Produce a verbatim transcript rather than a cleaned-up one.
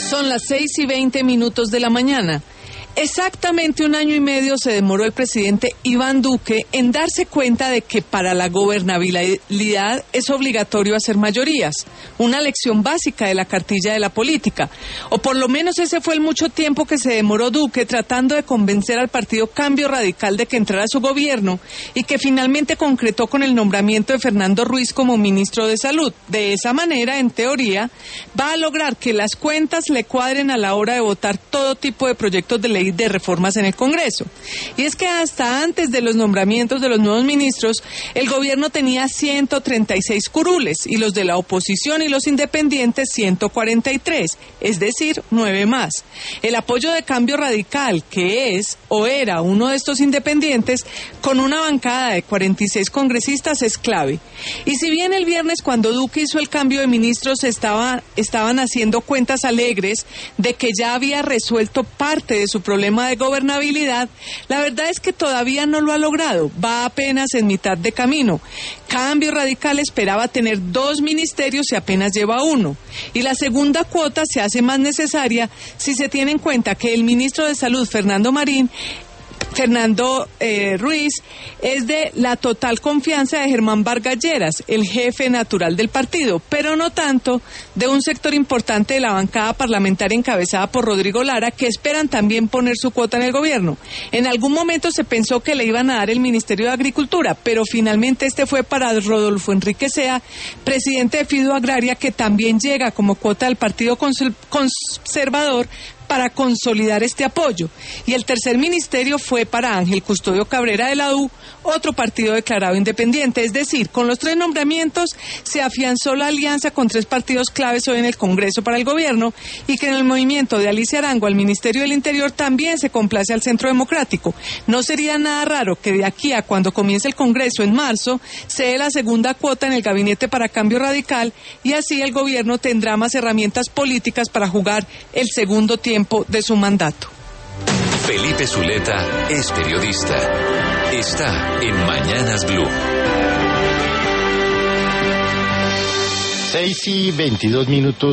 Son las seis y veinte minutos de la mañana. Exactamente un año y medio se demoró el presidente Iván Duque en darse cuenta de que para la gobernabilidad es obligatorio hacer mayorías, una lección básica de la cartilla de la política. O por lo menos ese fue el mucho tiempo que se demoró Duque tratando de convencer al partido Cambio Radical de que entrara a su gobierno y que finalmente concretó con el nombramiento de Fernando Ruiz como ministro de Salud. De esa manera, en teoría, va a lograr que las cuentas le cuadren a la hora de votar todo tipo de proyectos de ley de reformas en el Congreso. Y es que hasta antes de los nombramientos de los nuevos ministros, el gobierno tenía ciento treinta y seis curules y los de la oposición y los independientes ciento cuarenta y tres, es decir, nueve más. El apoyo de Cambio Radical, que es o era uno de estos independientes, con una bancada de cuarenta y seis congresistas es clave. Y si bien el viernes cuando Duque hizo el cambio de ministros estaba, estaban haciendo cuentas alegres de que ya había resuelto parte de su problema de gobernabilidad, la verdad es que todavía no lo ha logrado, va apenas en mitad de camino. Cambio Radical esperaba tener dos ministerios y apenas lleva uno. Y la segunda cuota se hace más necesaria si se tiene en cuenta que el ministro de Salud, Fernando Marín, Fernando eh, Ruiz, es de la total confianza de Germán Vargas Lleras, el jefe natural del partido, pero no tanto de un sector importante de la bancada parlamentaria encabezada por Rodrigo Lara, que esperan también poner su cuota en el gobierno. En algún momento se pensó que le iban a dar el Ministerio de Agricultura, pero finalmente este fue para Rodolfo Enrique Sea, presidente de Fido Agraria, que también llega como cuota del Partido Conservador para consolidar este apoyo. Y el tercer ministerio fue para Ángel Custodio Cabrera de la U, otro partido declarado independiente. Es decir, con los tres nombramientos se afianzó la alianza con tres partidos claves hoy en el Congreso para el gobierno, y que en el movimiento de Alicia Arango al Ministerio del Interior también se complace al Centro Democrático. No sería nada raro que de aquí a cuando comience el Congreso en marzo se dé la segunda cuota en el gabinete para Cambio Radical, y así el gobierno tendrá más herramientas políticas para jugar el segundo tiempo de su mandato. Felipe Zuleta es periodista. Está en Mañanas Blue. seis y veintidós minutos.